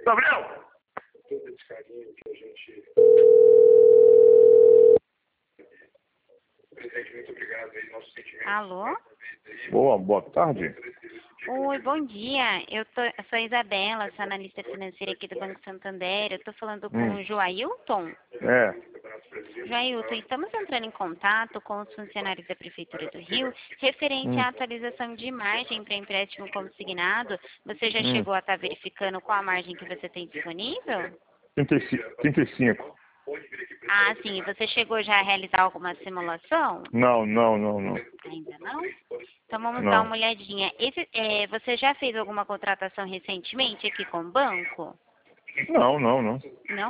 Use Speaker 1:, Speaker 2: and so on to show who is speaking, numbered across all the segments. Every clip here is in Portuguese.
Speaker 1: Gabriel!
Speaker 2: Todo esse carinho que a gente... Presidente, muito obrigado aí, nosso sentimento.
Speaker 3: Alô?
Speaker 1: Boa tarde.
Speaker 3: Oi, bom dia. Eu sou a Isabela, sou analista financeira aqui do Banco Santander. Eu estou falando com o Joailton.
Speaker 1: É.
Speaker 3: Joailton, estamos entrando em contato com os funcionários da Prefeitura do Rio referente à atualização de margem para empréstimo consignado. Você já chegou a estar verificando qual a margem que você tem disponível?
Speaker 1: 35.
Speaker 3: Ah, sim. Você chegou já a realizar alguma simulação?
Speaker 1: Não.
Speaker 3: Ainda não? Então vamos dar uma olhadinha. Você já fez alguma contratação recentemente aqui com o banco?
Speaker 1: Não.
Speaker 3: Não?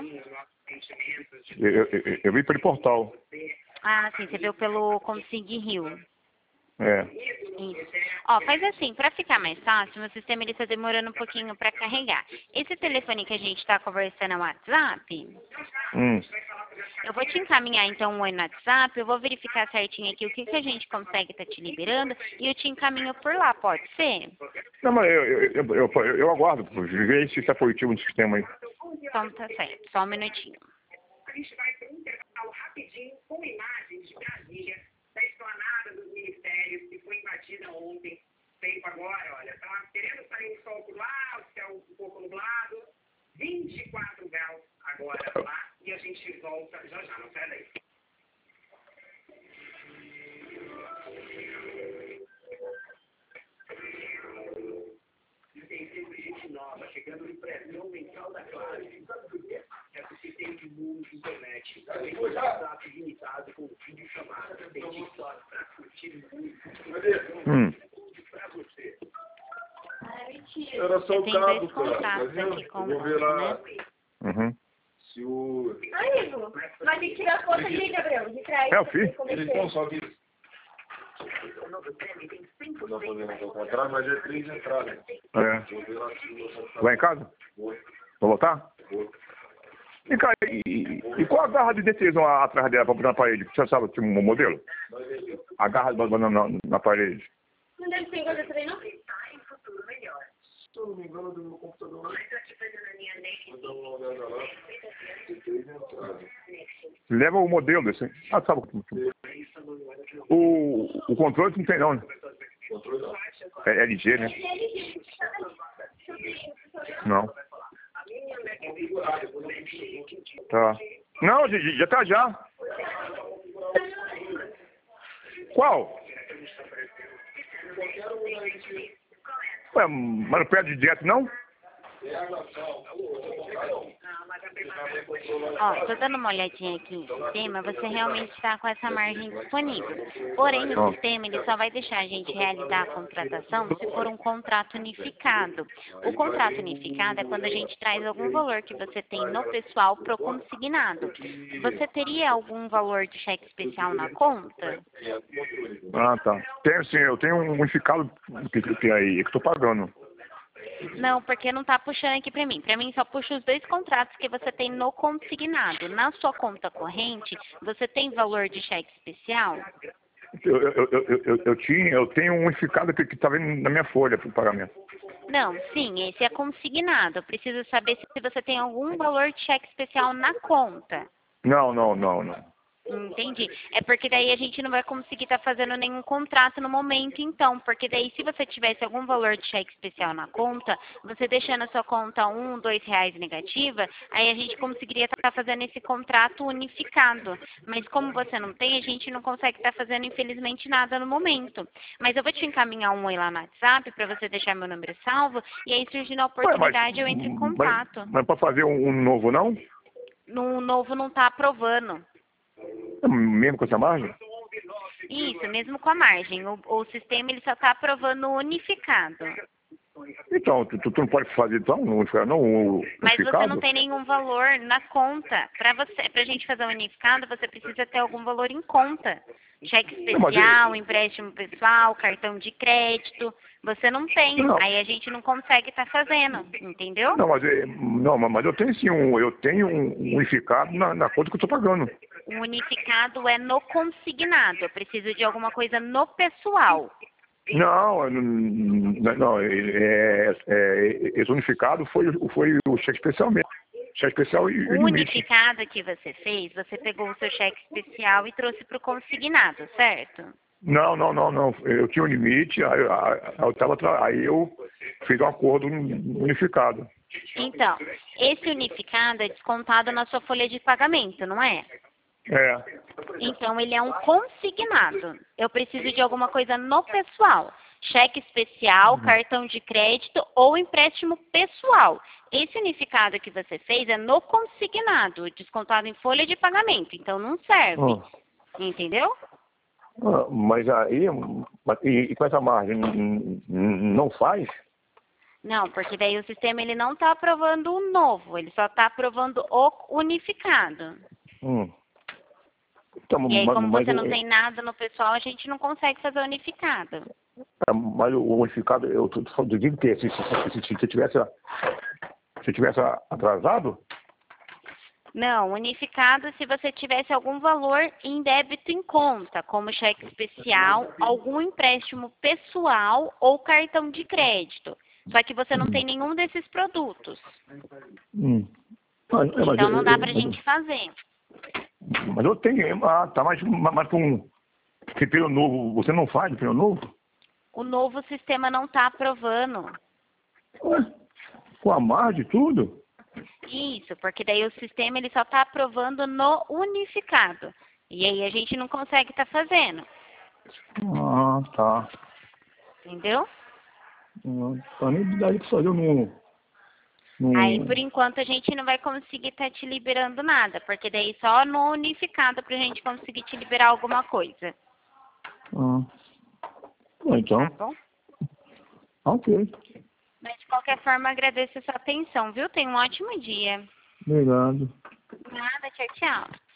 Speaker 1: Eu vi pelo portal.
Speaker 3: Ah, sim. Você viu pelo Consig Rio.
Speaker 1: É.
Speaker 3: Isso. Ó, faz assim, para ficar mais fácil, meu sistema ele está demorando um pouquinho para carregar. Esse telefone que a gente está conversando é o WhatsApp? Eu vou te encaminhar então um oi no WhatsApp, eu vou verificar certinho aqui o que a gente consegue estar te liberando e eu te encaminho por lá, pode ser?
Speaker 1: Não, mas eu aguardo, ver se isso é positivo no sistema aí.
Speaker 3: Então tá certo, só um minutinho.
Speaker 4: A gente vai para um intervalo rapidinho com imagens de Brasília, da esplanada dos ministérios que foi invadida ontem. Tempo agora, olha, tá querendo sair o sol por lá, o céu um pouco nublado, 24 graus agora lá, e a gente volta já, não sai daí. Tem sempre gente nova chegando no pré-não mensal da Claro. Sabe por quê? É porque tem muita internet. Tem WhatsApp limitado com vídeo chamada. Tem TikTok pra curtir muito. Pra você.
Speaker 2: Era só o cabo, cara.
Speaker 3: Vou
Speaker 2: ver lá.
Speaker 1: Se
Speaker 2: o...
Speaker 5: Aí, Ivo, vai ter que tirar a foto ali, Gabriel, de trás.
Speaker 1: É, eu fiz.
Speaker 2: Eles estão só que... Não podemos encontrar, mas é 3 entradas.
Speaker 1: É. Vai em casa? Vou voltar?
Speaker 2: Vou.
Speaker 1: E, cara, e qual a garra de decisão atrás dela para botar na parede? Você sabe tipo, um modelo? A garra na parede.
Speaker 5: Não deve ser igual a também, não?
Speaker 4: Em futuro melhor.
Speaker 2: Se eu não me engano, do meu computador.
Speaker 4: Mas eu te fazendo a minha net.
Speaker 2: Vou dar uma olhada lá. Tem 3 entradas.
Speaker 1: Leva o modelo desse. Ah, sabe o controle não tem não, né?
Speaker 2: Controle não.
Speaker 1: É LG, né? Não. Tá. Não, já tá já. Qual? Ué, mas não perde direto não?
Speaker 3: Ó, tô dando uma olhadinha aqui em sistema, você realmente está com essa margem disponível. Porém, o sistema ele só vai deixar a gente realizar a contratação se for um contrato unificado. O contrato unificado é quando a gente traz algum valor que você tem no pessoal pro consignado. Você teria algum valor de cheque especial na conta?
Speaker 1: Ah, tá. Tenho sim, eu tenho um unificado que aí, que tô pagando.
Speaker 3: Não, porque não tá puxando aqui para mim. Para mim só puxa os 2 contratos que você tem no consignado. Na sua conta corrente, você tem valor de cheque especial?
Speaker 1: Eu tenho um unificado que tá vendo na minha folha para o pagamento.
Speaker 3: Não, sim, esse é consignado. Eu preciso saber se você tem algum valor de cheque especial na conta.
Speaker 1: Não.
Speaker 3: Entendi. É porque daí a gente não vai conseguir estar fazendo nenhum contrato no momento, então. Porque daí se você tivesse algum valor de cheque especial na conta, você deixando a sua conta R$1, R$2 negativa, aí a gente conseguiria estar fazendo esse contrato unificado. Mas como você não tem, a gente não consegue estar fazendo, infelizmente, nada no momento. Mas eu vou te encaminhar um oi lá no WhatsApp para você deixar meu número salvo, e aí surgindo a oportunidade eu entro em contato.
Speaker 1: Mas para fazer um novo, não?
Speaker 3: No novo não está aprovando.
Speaker 1: Mesmo com essa margem?
Speaker 3: Isso, mesmo com a margem. O sistema ele só está aprovando o unificado.
Speaker 1: Então, tu não pode fazer então, não, o
Speaker 3: mas
Speaker 1: unificado?
Speaker 3: você não tem nenhum valor na conta. Pra gente fazer o unificado, você precisa ter algum valor em conta. Cheque especial, empréstimo pessoal, cartão de crédito. Você não tem.
Speaker 1: Não.
Speaker 3: Aí a gente não consegue estar fazendo, entendeu?
Speaker 1: Não, mas eu tenho sim, eu tenho um unificado na conta que eu estou pagando.
Speaker 3: O unificado é no consignado. Eu preciso de alguma coisa no pessoal.
Speaker 1: Não, esse unificado foi o cheque especial mesmo. Cheque especial e
Speaker 3: O
Speaker 1: limite.
Speaker 3: unificado que você fez, você pegou o seu cheque especial e trouxe para o consignado, certo?
Speaker 1: Não. Eu tinha um limite, aí eu fiz um acordo unificado.
Speaker 3: Então, esse unificado é descontado na sua folha de pagamento, não é?
Speaker 1: É.
Speaker 3: Então, ele é um consignado. Eu preciso de alguma coisa no pessoal. Cheque especial, cartão de crédito ou empréstimo pessoal. Esse unificado que você fez é no consignado, descontado em folha de pagamento. Então, não serve. Entendeu?
Speaker 1: Mas aí, e com essa margem, não faz?
Speaker 3: Não, porque daí o sistema ele não está aprovando o novo, ele só está aprovando o unificado.
Speaker 1: Então,
Speaker 3: E aí, como você não tem nada no pessoal, a gente não consegue fazer o unificado.
Speaker 1: Mas o unificado, eu digo que se tivesse atrasado?
Speaker 3: Não, unificado se você tivesse algum valor em débito em conta, como cheque especial, algum empréstimo pessoal ou cartão de crédito. Só que você não tem nenhum desses produtos. Então não dá pra gente fazer.
Speaker 1: Mas eu tenho. Tá, mas com pelo novo, você não faz pelo novo?
Speaker 3: O novo sistema não está aprovando.
Speaker 1: Ué, com a margem e tudo?
Speaker 3: Isso, porque daí o sistema ele só está aprovando no unificado. E aí a gente não consegue estar fazendo.
Speaker 1: Tá.
Speaker 3: Entendeu?
Speaker 1: Tá nem daí pra fazer
Speaker 3: Aí, por enquanto, a gente não vai conseguir estar te liberando nada, porque daí só no unificado pra gente conseguir te liberar alguma coisa.
Speaker 1: Então.
Speaker 3: Tá bom?
Speaker 1: Ok.
Speaker 3: Mas, de qualquer forma, agradeço a sua atenção, viu? Tenha um ótimo dia.
Speaker 1: Obrigado.
Speaker 3: Nada, tchau, tchau.